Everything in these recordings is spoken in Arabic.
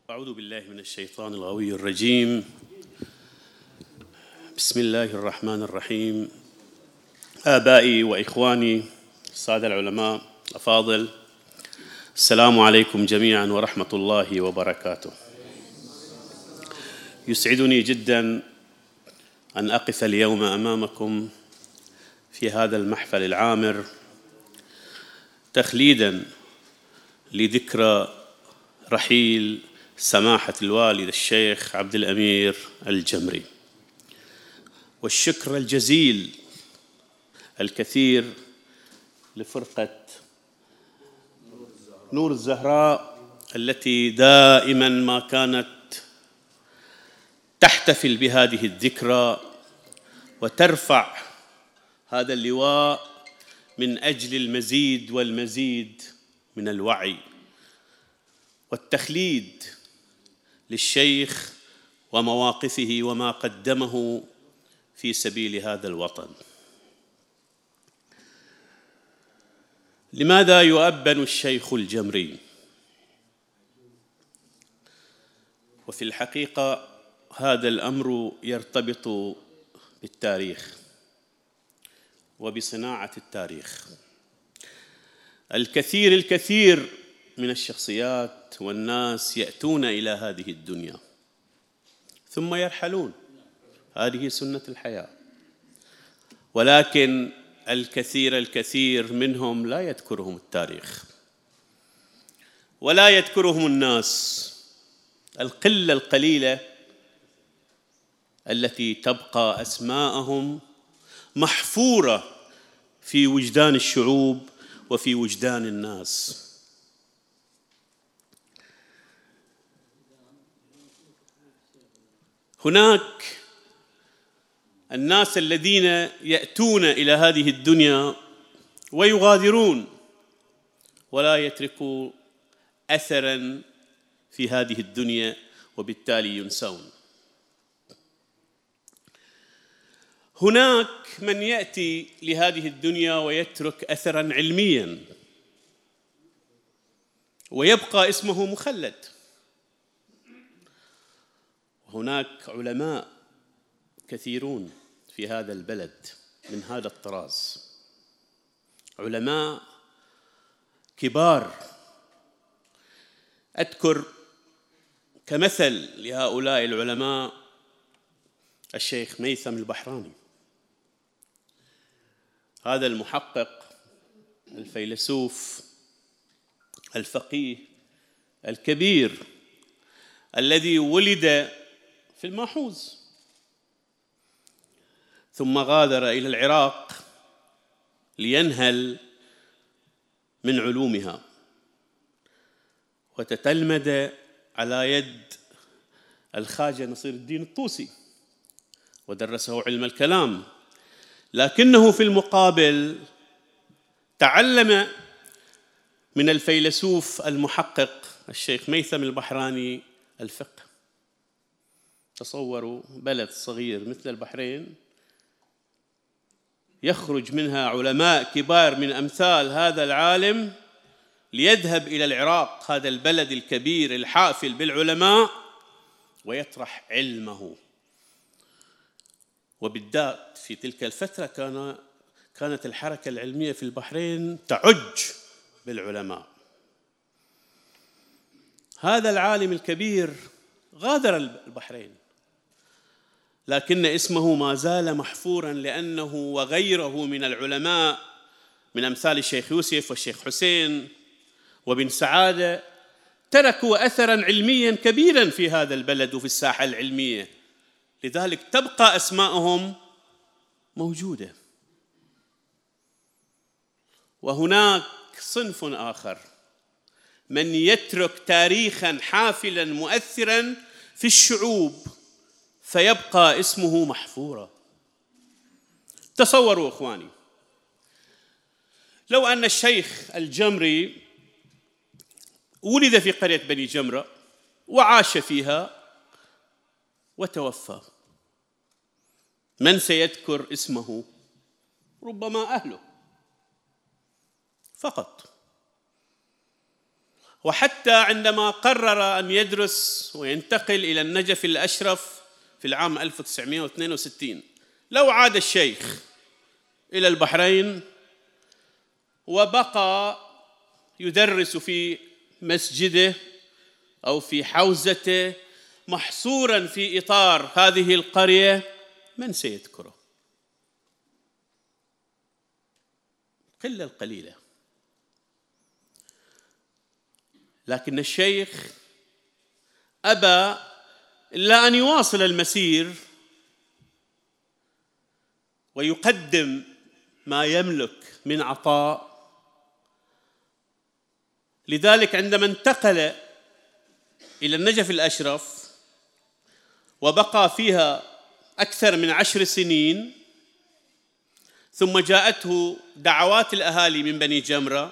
أعوذ بالله من الشيطان الغوي الرجيم. بسم الله الرحمن الرحيم. آبائي وإخواني السادة العلماء الأفاضل، السلام عليكم جميعا ورحمة الله وبركاته. يسعدني جدا أن أقف اليوم أمامكم في هذا المحفل العامر تخليدا لذكرى رحيل سماحة الوالد الشيخ عبد الأمير الجمري، والشكر الجزيل الكثير لفرقة نور الزهراء التي دائما ما كانت تحتفل بهذه الذكرى وترفع هذا اللواء من أجل المزيد والمزيد من الوعي والتخليد للشيخ ومواقفه وما قدمه في سبيل هذا الوطن. لماذا يؤبن الشيخ الجمري؟ وفي الحقيقة هذا الأمر يرتبط بالتاريخ وبصناعة التاريخ. الكثير من الشخصيات والناس يأتون إلى هذه الدنيا ثم يرحلون، هذه سنة الحياة، ولكن الكثير منهم لا يذكرهم التاريخ ولا يذكرهم الناس. القلة القليلة التي تبقى أسماءهم محفورة في وجدان الشعوب وفي وجدان الناس. هناك الناس الذين يأتون إلى هذه الدنيا ويغادرون ولا يتركوا أثراً في هذه الدنيا وبالتالي ينسون. هناك من يأتي لهذه الدنيا ويترك أثراً علمياً ويبقى اسمه مخلد. هناك علماء كثيرون في هذا البلد من هذا الطراز، علماء كبار. أذكر كمثل لهؤلاء العلماء الشيخ ميثم البحراني، هذا المحقق الفيلسوف الفقيه الكبير الذي ولد في الماحوز ثم غادر إلى العراق لينهل من علومها وتتلمذ على يد الخواجة نصير الدين الطوسي ودرسه علم الكلام، لكنه في المقابل تعلم من الفيلسوف المحقق الشيخ ميثم البحراني الفقه. تصوروا بلد صغير مثل البحرين يخرج منها علماء كبار من أمثال هذا العالم ليذهب إلى العراق، هذا البلد الكبير الحافل بالعلماء، ويطرح علمه. وبالذات في تلك الفترة كانت الحركة العلمية في البحرين تعج بالعلماء. هذا العالم الكبير غادر البحرين، لكن اسمه ما زال محفوراً، لأنه وغيره من العلماء من أمثال الشيخ يوسف والشيخ حسين وبن سعادة تركوا أثراً علمياً كبيراً في هذا البلد وفي الساحة العلمية، لذلك تبقى أسماءهم موجودة. وهناك صنف آخر من يترك تاريخاً حافلاً مؤثراً في الشعوب فيبقى اسمه محفورا. تصوروا إخواني، لو أن الشيخ الجمري ولد في قرية بني جمرة وعاش فيها وتوفى، من سيذكر اسمه؟ ربما أهله فقط. وحتى عندما قرر أن يدرس وينتقل إلى النجف الأشرف في العام 1962، لو عاد الشيخ إلى البحرين وبقى يدرس في مسجده أو في حوزته محصوراً في إطار هذه القرية، من سيذكره؟ قلة القليلة. لكن الشيخ أبى إلا أن يواصل المسير ويقدم ما يملك من عطاء. لذلك عندما انتقل إلى النجف الأشرف وبقى فيها أكثر من 10 سنين، ثم جاءته دعوات الأهالي من بني جمرة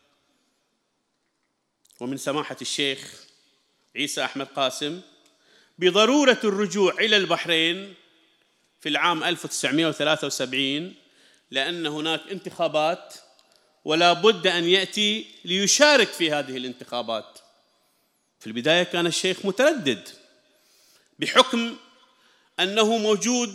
ومن سماحة الشيخ عيسى أحمد قاسم بضرورة الرجوع إلى البحرين في العام 1973، لأن هناك انتخابات ولا بد أن يأتي ليشارك في هذه الانتخابات. في البداية كان الشيخ متردد بحكم أنه موجود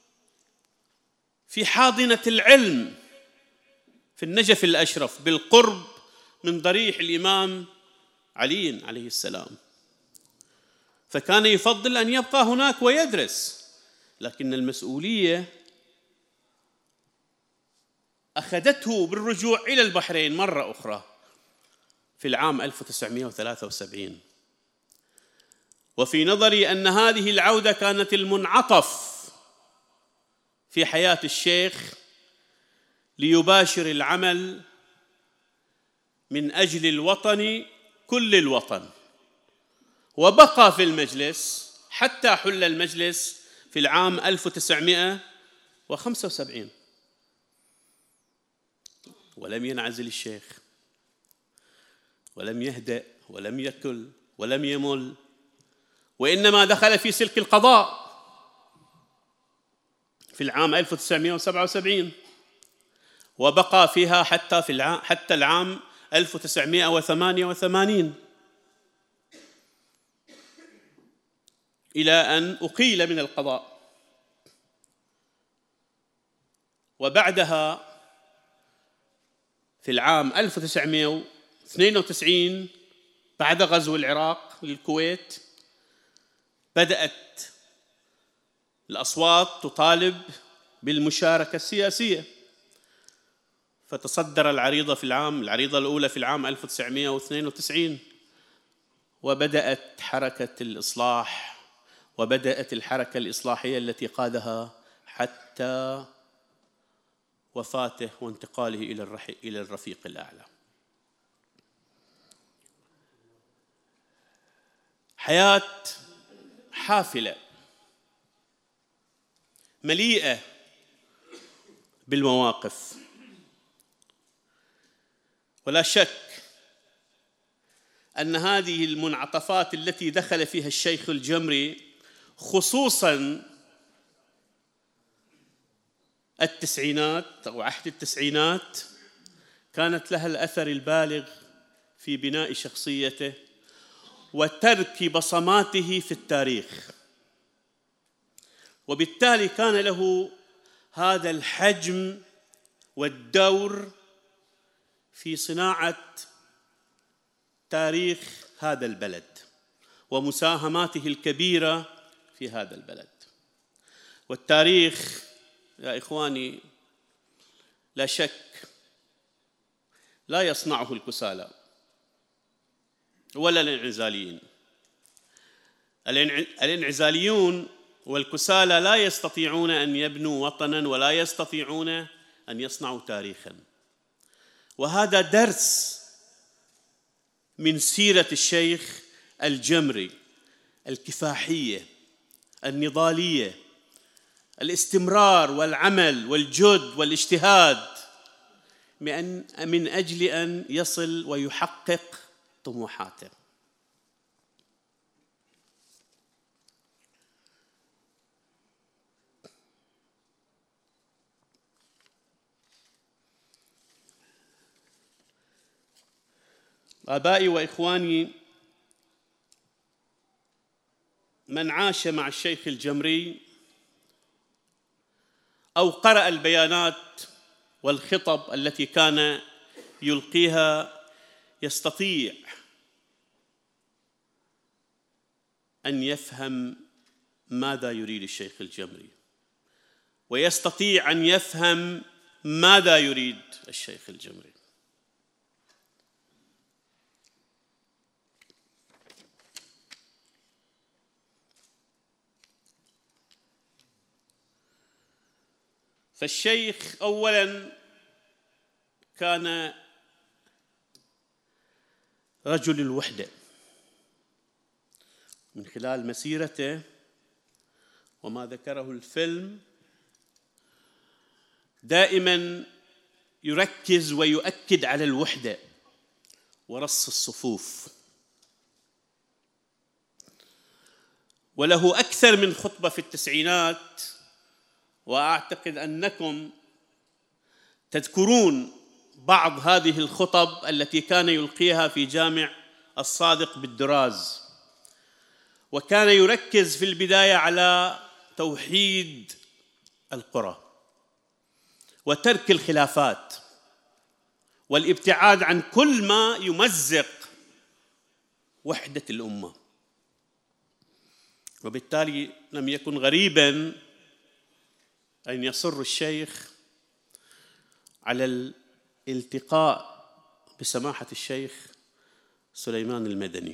في حاضنة العلم في النجف الأشرف بالقرب من ضريح الإمام علي عليه السلام، فكان يفضل أن يبقى هناك ويدرس. لكن المسؤولية أخذته بالرجوع إلى البحرين مرة أخرى في العام 1973. وفي نظري أن هذه العودة كانت المنعطف في حياة الشيخ ليباشر العمل من أجل الوطن، كل الوطن، وبقى في المجلس حتى حل المجلس في العام 1975. ولم ينعزل الشيخ ولم يهدأ ولم يكل ولم يمل، وإنما دخل في سلك القضاء في العام 1977 وبقى فيها حتى العام 1988 إلى أن أقيل من القضاء. وبعدها في العام 1992 بعد غزو العراق للكويت بدأت الأصوات تطالب بالمشاركة السياسية، فتصدر العريضة الأولى في العام 1992، وبدأت حركة الإصلاح، وبدأت الحركة الإصلاحية التي قادها حتى وفاته وانتقاله إلى الرفيق الأعلى. حياة حافلة مليئة بالمواقف، ولا شك أن هذه المنعطفات التي دخل فيها الشيخ الجمري خصوصاً التسعينات أو عهد التسعينات كانت لها الأثر البالغ في بناء شخصيته وترك بصماته في التاريخ، وبالتالي كان له هذا الحجم والدور في صناعة تاريخ هذا البلد ومساهماته الكبيرة في هذا البلد. والتاريخ يا إخواني لا شك لا يصنعه الكسالى ولا الانعزاليين. الانعزاليون والكسالى لا يستطيعون أن يبنوا وطناً ولا يستطيعون أن يصنعوا تاريخاً. وهذا درس من سيرة الشيخ الجمري الكفاحية النضالية، الاستمرار والعمل والجد والاجتهاد من أجل أن يصل ويحقق طموحاته. آبائي وإخواني، من عاش مع الشيخ الجمري أو قرأ البيانات والخطب التي كان يلقيها يستطيع أن يفهم ماذا يريد الشيخ الجمري، ويستطيع أن يفهم ماذا يريد الشيخ الجمري. فالشيخ أولاً كان رجل الوحدة. من خلال مسيرته وما ذكره الفيلم دائماً يركز ويؤكد على الوحدة ورص الصفوف، وله أكثر من خطبة في التسعينات، وأعتقد أنكم تذكرون بعض هذه الخطب التي كان يلقيها في جامع الصادق بالدراز. وكان يركز في البداية على توحيد القرى وترك الخلافات والابتعاد عن كل ما يمزق وحدة الأمة. وبالتالي لم يكن غريباً أن يصر الشيخ على الالتقاء بسماحة الشيخ سليمان المدني.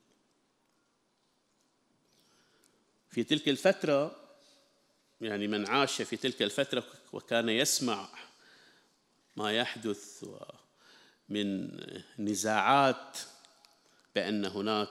في تلك الفترة، يعني من عاش في تلك الفترة وكان يسمع ما يحدث من نزاعات بأن هناك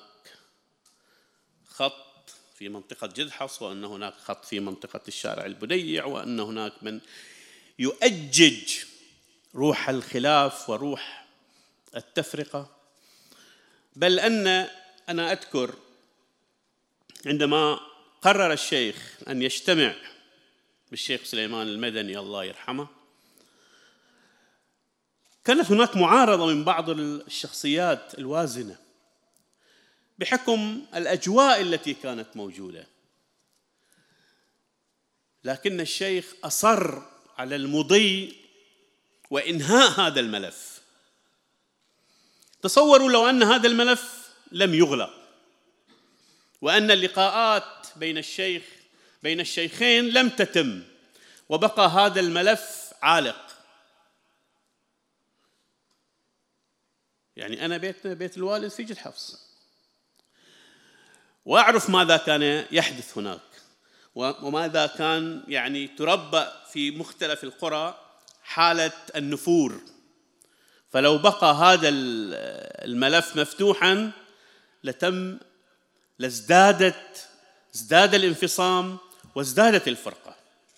خط في منطقة جدحص، وأن هناك خط في منطقة الشارع البديع، وأن هناك من يؤجج روح الخلاف وروح التفرقة. بل أنا أذكر عندما قرر الشيخ أن يجتمع بالشيخ سليمان المدني الله يرحمه، كانت هناك معارضة من بعض الشخصيات الوازنة بحكم الأجواء التي كانت موجودة، لكن الشيخ أصر على المضي وإنهاء هذا الملف. تصوروا لو أن هذا الملف لم يغلق، وأن اللقاءات بين الشيخين لم تتم، وبقى هذا الملف عالق. يعني أنا بيت الوالد في جدحص، وأعرف ماذا كان يحدث هناك، وماذا كان يعني تربى في مختلف القرى حالة النفور. فلو بقى هذا الملف مفتوحاً ازداد الانفصام وازدادت الفرقة.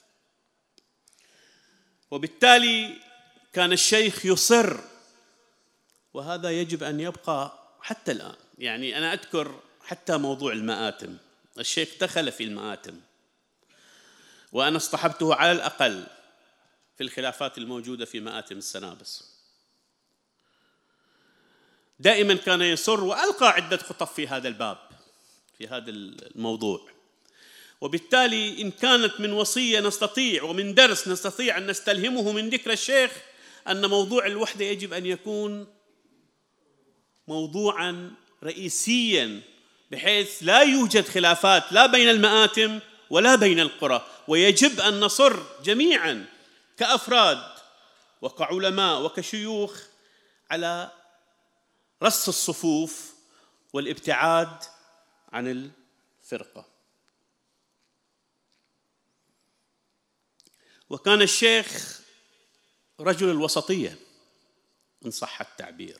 وبالتالي كان الشيخ يصر، وهذا يجب أن يبقى حتى الآن. يعني أنا أذكر حتى موضوع المآتم، الشيخ دخل في المآتم، وأنا اصطحبته على الأقل في الخلافات الموجودة في مآتم السنابس. دائما كان يصر، وألقى عدة خطب في هذا الباب في هذا الموضوع. وبالتالي إن كانت من وصية نستطيع ومن درس نستطيع أن نستلهمه من ذكر الشيخ، أن موضوع الوحدة يجب أن يكون موضوعاً رئيسياً، بحيث لا يوجد خلافات لا بين المآتم ولا بين القرى. ويجب أن نصر جميعاً كأفراد وكعلماء وكشيوخ على رص الصفوف والابتعاد عن الفرقة. وكان الشيخ رجل الوسطية إن صح التعبير.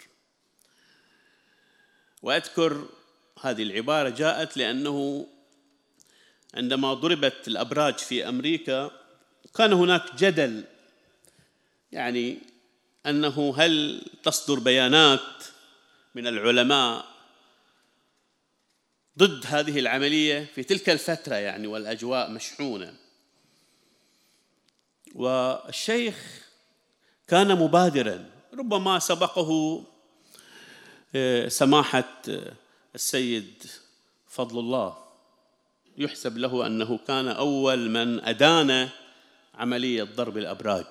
وأذكر هذه العبارة جاءت لأنه عندما ضربت الأبراج في أمريكا كان هناك جدل، يعني أنه هل تصدر بيانات من العلماء ضد هذه العملية في تلك الفترة، يعني والأجواء مشحونة. والشيخ كان مبادراً، ربما سبقه سماحة السيد فضل الله يحسب له أنه كان أول من أدان عملية ضرب الأبراج.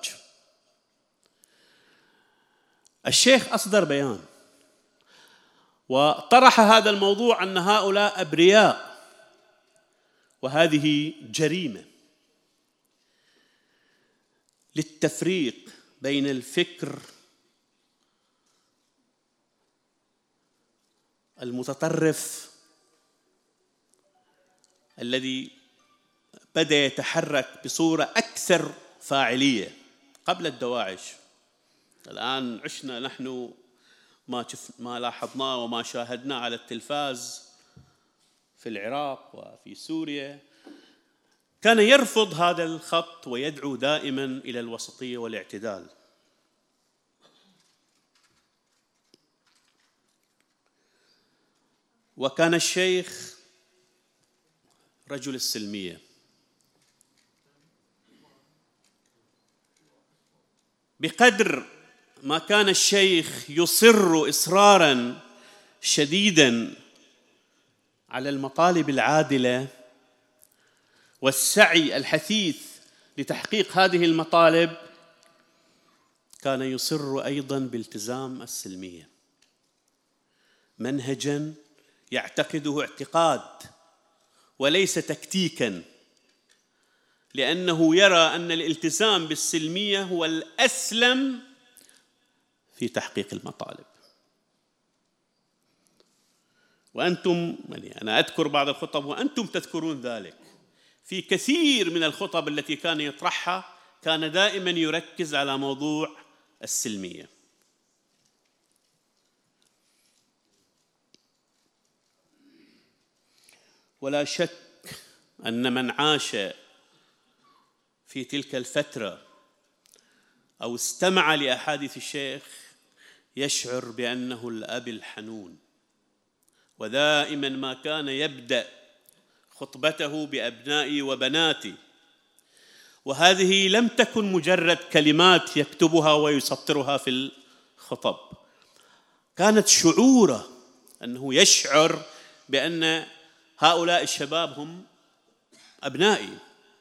الشيخ أصدر بيان وطرح هذا الموضوع أن هؤلاء أبرياء وهذه جريمة، للتفريق بين الفكر المتطرف الذي بدأ يتحرك بصورة أكثر فاعلية قبل الدواعش. الآن عشنا نحن ما لاحظناه وما شاهدناه على التلفاز في العراق وفي سوريا. كان يرفض هذا الخط ويدعو دائما إلى الوسطية والاعتدال. وكان الشيخ رجل السلمية، بقدر ما كان الشيخ يصر إصرارا شديدا على المطالب العادلة والسعي الحثيث لتحقيق هذه المطالب، كان يصر أيضا بالتزام السلمية، منهجا يعتقده اعتقاد وليس تكتيكا، لأنه يرى أن الالتزام بالسلمية هو الأسلم في تحقيق المطالب. وأنتم، يعني أنا أذكر بعض الخطب وأنتم تذكرون ذلك، في كثير من الخطب التي كان يطرحها كان دائما يركز على موضوع السلمية. ولا شك أن من عاش في تلك الفترة أو استمع لأحاديث الشيخ يشعر بأنه الأب الحنون، ودائما ما كان يبدأ خطبته بأبنائي وبناتي، وهذه لم تكن مجرد كلمات يكتبها ويسطرها في الخطب، كانت شعوره أنه يشعر بأن هؤلاء الشباب هم أبنائي،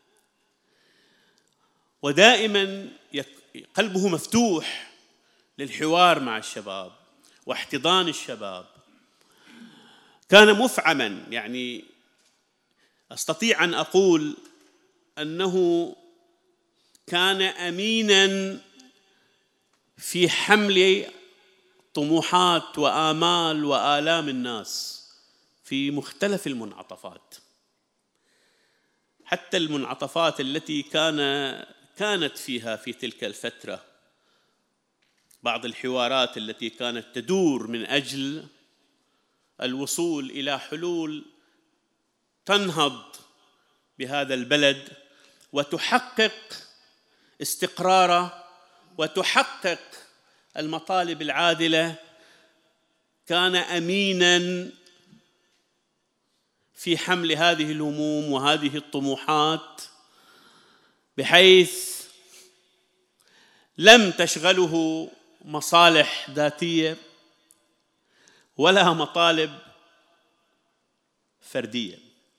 ودائما قلبه مفتوح للحوار مع الشباب واحتضان الشباب. كان مفعما، يعني أستطيع أن أقول أنه كان أمينا في حمل طموحات وآمال وآلام الناس في مختلف المنعطفات، حتى المنعطفات التي كانت فيها في تلك الفترة بعض الحوارات التي كانت تدور من أجل الوصول إلى حلول تنهض بهذا البلد وتحقق استقراره وتحقق المطالب العادلة. كان أميناً في حمل هذه الهموم وهذه الطموحات، بحيث لم تشغله مصالح ذاتية ولا مطالب فردية.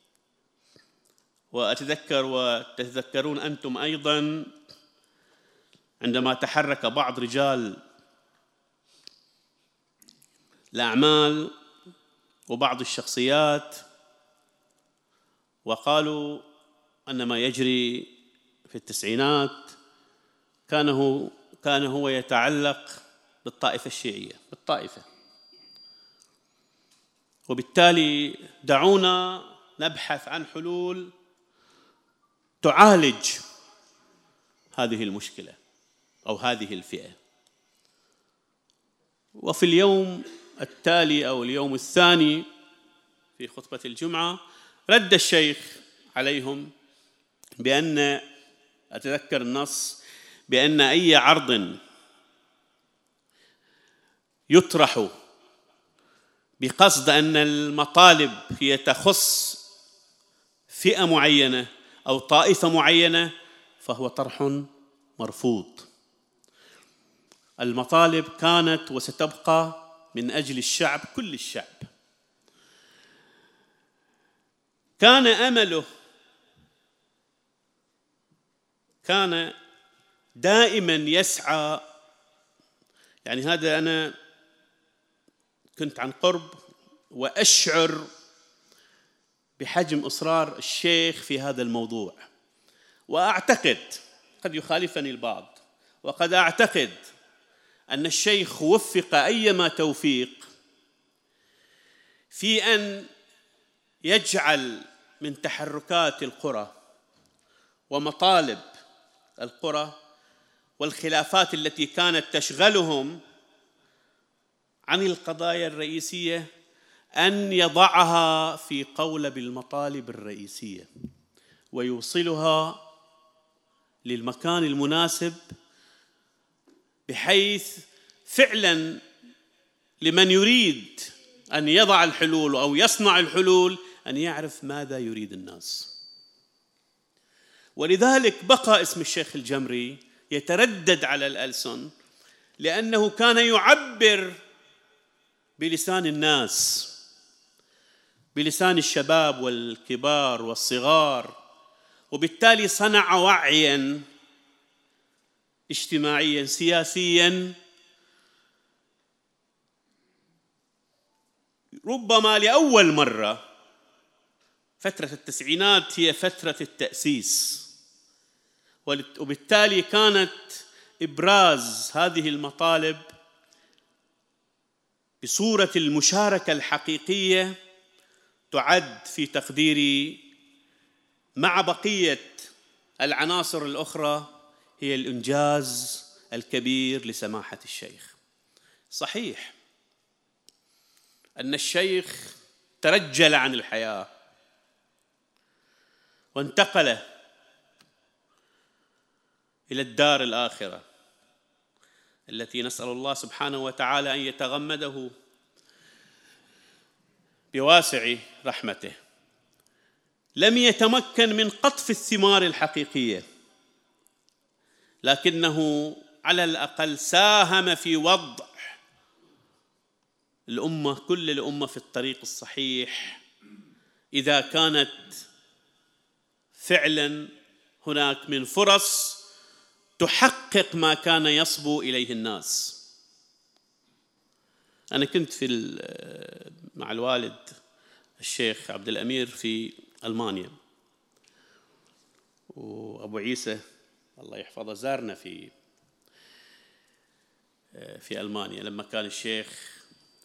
وأتذكر وتتذكرون أنتم أيضاً عندما تحرك بعض رجال الأعمال وبعض الشخصيات وقالوا أن ما يجري في التسعينات كان هو يتعلق بالطائفة الشيعية، بالطائفة، وبالتالي دعونا نبحث عن حلول تعالج هذه المشكلة أو هذه الفئة. وفي اليوم التالي أو اليوم الثاني في خطبة الجمعة رد الشيخ عليهم بأن، أتذكر النص، بأن أي عرض يطرح بقصد أن المطالب هي تخص فئة معينة أو طائفة معينة فهو طرح مرفوض. المطالب كانت وستبقى من أجل الشعب، كل الشعب. كان أمله، كان دائما يسعى، يعني هذا أنا كنت عن قرب وأشعر بحجم إصرار الشيخ في هذا الموضوع، وأعتقد، قد يخالفني البعض، وقد أعتقد أن الشيخ وفق أيما توفيق في أن يجعل من تحركات القرى ومطالب القرى والخلافات التي كانت تشغلهم عن القضايا الرئيسية أن يضعها في قولب المطالب الرئيسية ويوصلها للمكان المناسب، بحيث فعلاً لمن يريد أن يضع الحلول أو يصنع الحلول أن يعرف ماذا يريد الناس. ولذلك بقى اسم الشيخ الجمري يتردد على الألسن، لأنه كان يعبر بلسان الناس، بلسان الشباب والكبار والصغار، وبالتالي صنع وعياً اجتماعياً سياسياً ربما لأول مرة. فترة التسعينات هي فترة التأسيس، وبالتالي كانت إبراز هذه المطالب بصورة المشاركة الحقيقية تعد في تقديري مع بقية العناصر الأخرى هي الإنجاز الكبير لسماحة الشيخ. صحيح أن الشيخ ترجل عن الحياة وانتقل إلى الدار الآخرة التي نسأل الله سبحانه وتعالى أن يتغمده بواسع رحمته. لم يتمكن من قطف الثمار الحقيقية، لكنه على الأقل ساهم في وضع الأمة، كل الأمة، في الطريق الصحيح، إذا كانت فعلاً هناك من فرص تحقق ما كان يصبو إليه الناس. أنا كنت مع الوالد الشيخ عبد الأمير في ألمانيا، وأبو عيسى الله يحفظه زارنا في ألمانيا لما كان الشيخ،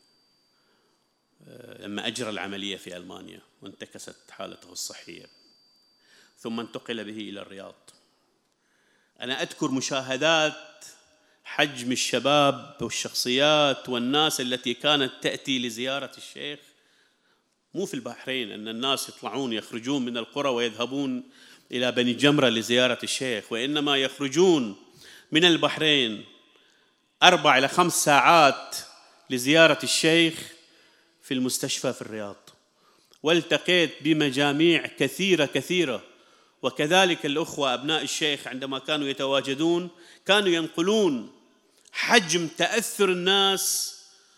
لما أجرى العملية في ألمانيا وانتكست حالته الصحية، ثم انتقل به إلى الرياض. أنا أذكر مشاهدات حجم الشباب والشخصيات والناس التي كانت تأتي لزيارة الشيخ، مو في البحرين أن الناس يخرجون من القرى ويذهبون إلى بني جمرة لزيارة الشيخ، وإنما يخرجون من البحرين 4 إلى 5 ساعات لزيارة الشيخ في المستشفى في الرياض. والتقيت بمجاميع كثيرة، وكذلك الأخوة أبناء الشيخ عندما كانوا يتواجدون كانوا ينقلون حجم تأثر الناس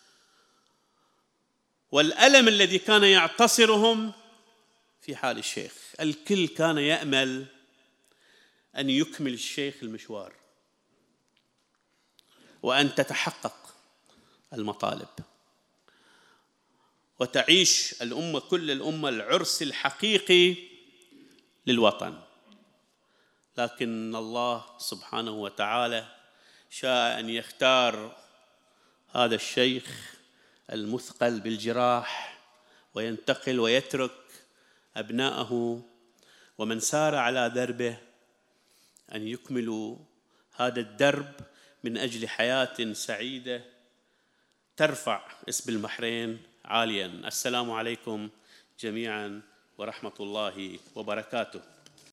والألم الذي كان يعتصرهم في حال الشيخ. الكل كان يأمل أن يكمل الشيخ المشوار وأن تتحقق المطالب وتعيش الأمة، كل الأمة، العرس الحقيقي للوطن. لكن الله سبحانه وتعالى شاء أن يختار هذا الشيخ المثقل بالجراح وينتقل ويترك أبناءه ومن سار على دربه أن يكملوا هذا الدرب من أجل حياة سعيدة ترفع اسم البحرين عالياً. السلام عليكم جميعاً ورحمة الله وبركاته.